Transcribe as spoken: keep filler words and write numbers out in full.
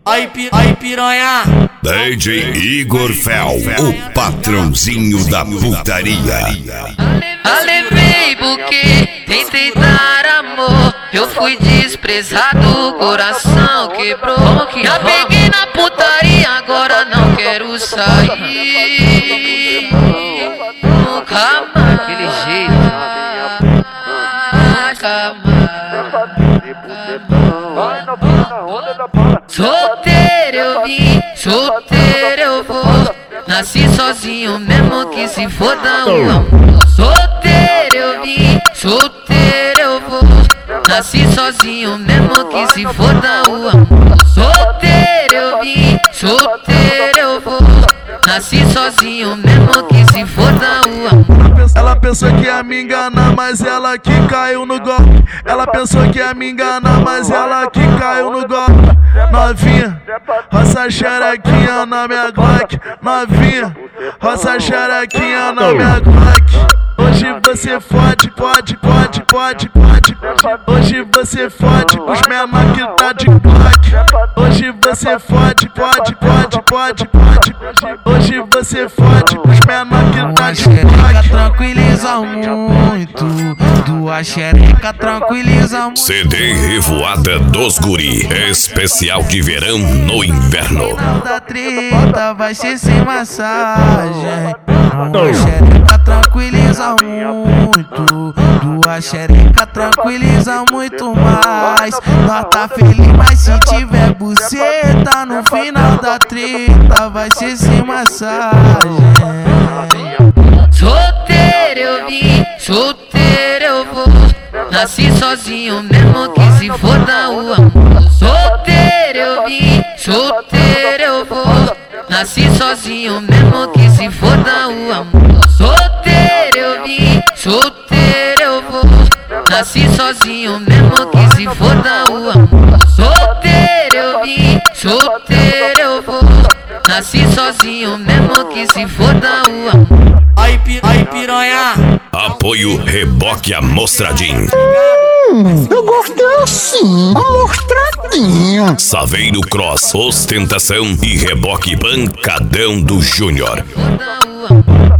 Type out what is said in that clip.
Aí, pi, aí piranha. D J Igor Fel, o patrãozinho da putaria. Alevei buquê, tentei dar amor. Eu fui desprezado, coração quebrou. Já peguei na putaria, agora não quero sair. Nunca mais daquele jeito. Nunca mais. Solteiro eu vim, solteiro eu vou. Nasci sozinho mesmo que se foda o amor. Solteiro eu vim, solteiro eu vou. Nasci sozinho mesmo que se foda o amor. Solteiro eu vim, solteiro eu vou. Nasci sozinho mesmo que se foda o amor. Ela pensou que ia me enganar, mas ela que caiu no golpe. Ela pensou que ia me enganar, mas ela que caiu no golpe. Novinha, roça xerequinha na minha Glock. Novinha, roça xerequinha na minha Glock. Hoje você fode, pode, pode, pode, pode. Hoje você fode os menor que tá de Glock. Hoje você fode, pode, pode, pode, pode. Hoje você fode os menor que tá de Glock. Tranquiliza muito, duas xereca tranquiliza muito. C D Revoada dos Guri, especial de verão no inverno. Da treta vai ser sem massagem. Uma xereca tranquiliza muito, duas xereca tranquiliza muito mais. Nós tá feliz, mas se tiver buceta no final da treta vai ser sem massagem. Solteiro eu vim, solteiro eu vou. Nasci sozinho mesmo que se foda o amor. Solteiro eu vim, solteiro eu vou. Nasci sozinho mesmo que se foda o amor. Solteiro eu vim, solteiro eu vou. Nasci sozinho mesmo que se foda o amor. Solteiro eu vim, solteiro eu vou. Nasci sozinho mesmo que se foda o amor. Aí, pi, aí piranha. Apoio Reboque Amostradinho. Hum, eu gosto assim, amostradinho. Saveiro Cross, ostentação e reboque pancadão do Júnior. Foda o amor.